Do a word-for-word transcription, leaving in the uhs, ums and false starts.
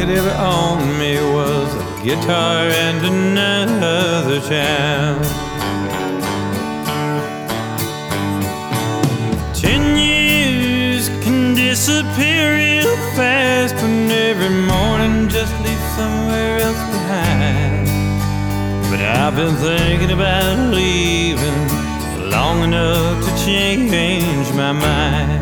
could ever own me was a guitar and another child. Ten years can disappear real fast when every morning just leave somewhere else behind. But I've been thinking about leaving long enough to change my mind.